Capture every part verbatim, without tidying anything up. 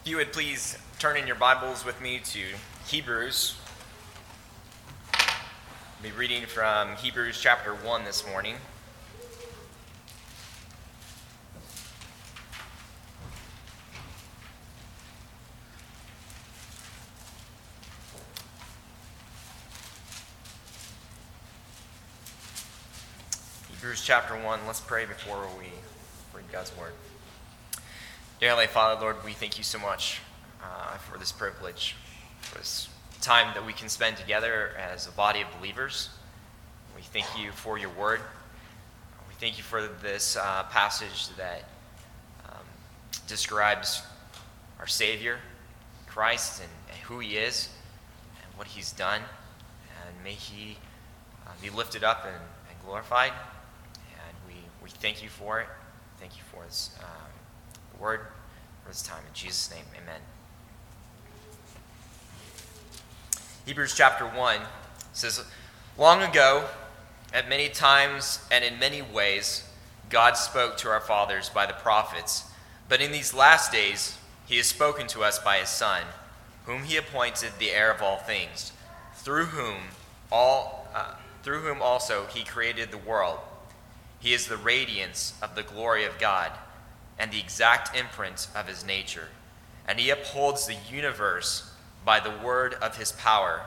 If you would please turn in your Bibles with me to Hebrews. I'll be reading from Hebrews chapter one this morning. Hebrews chapter one, let's pray before we read God's word. Dear Heavenly Father, Lord, we thank you so much uh, for this privilege, for this time that we can spend together as a body of believers. We thank you for your word. We thank you for this uh, passage that um, describes our Savior, Christ, and, and who he is and what he's done. And may he uh, be lifted up and, and glorified. And we, we thank you for it. Thank you for this um, word for this time. In Jesus' name, amen. Hebrews chapter one says, Long ago, at many times and in many ways, God spoke to our fathers by the prophets, but in these last days he has spoken to us by his Son, whom he appointed the heir of all things, through whom all uh, through whom also he created the world. He is the radiance of the glory of God, and the exact imprint of his nature, and he upholds the universe by the word of his power.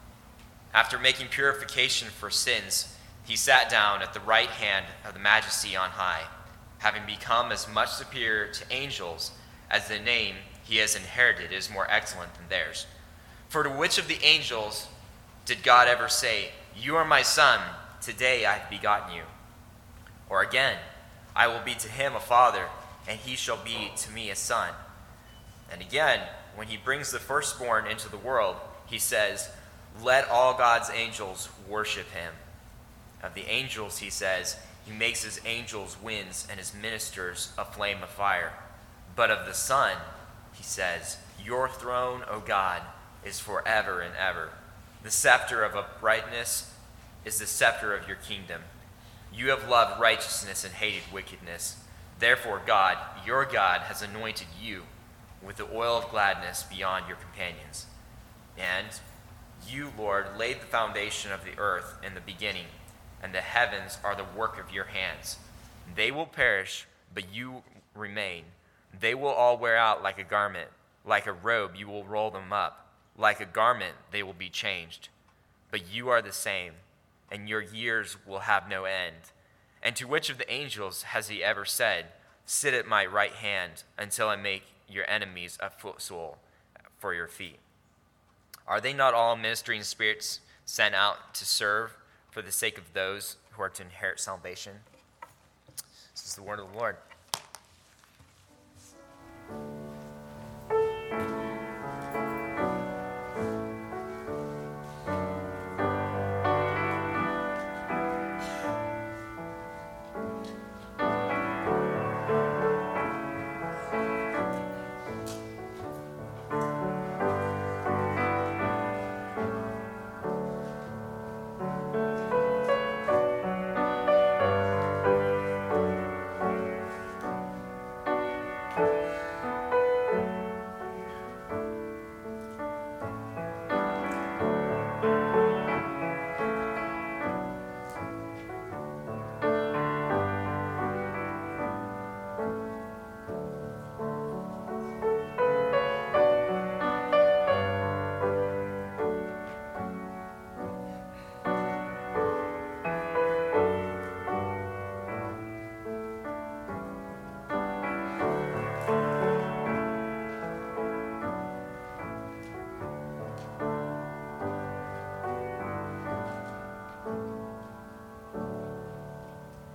After making purification for sins, he sat down at the right hand of the Majesty on high, having become as much superior to angels as the name he has inherited is more excellent than theirs. For to which of the angels did God ever say, "You are my son, today I have begotten you"? Or again, "I will be to him a father, and he shall be to me a son"? And again, when he brings the firstborn into the world, he says, "Let all God's angels worship him." Of the angels, he says, "He makes his angels winds and his ministers a flame of fire." But of the Son, he says, "Your throne, O God, is forever and ever. The scepter of uprightness is the scepter of your kingdom. You have loved righteousness and hated wickedness. Therefore God, your God, has anointed you with the oil of gladness beyond your companions. And you, Lord, laid the foundation of the earth in the beginning, and the heavens are the work of your hands. They will perish, but you remain. They will all wear out like a garment. Like a robe, you will roll them up. Like a garment, they will be changed. But you are the same, and your years will have no end. And to which of the angels has he ever said, 'Sit at my right hand until I make your enemies a footstool for your feet'? Are they not all ministering spirits sent out to serve for the sake of those who are to inherit salvation?" This is the word of the Lord.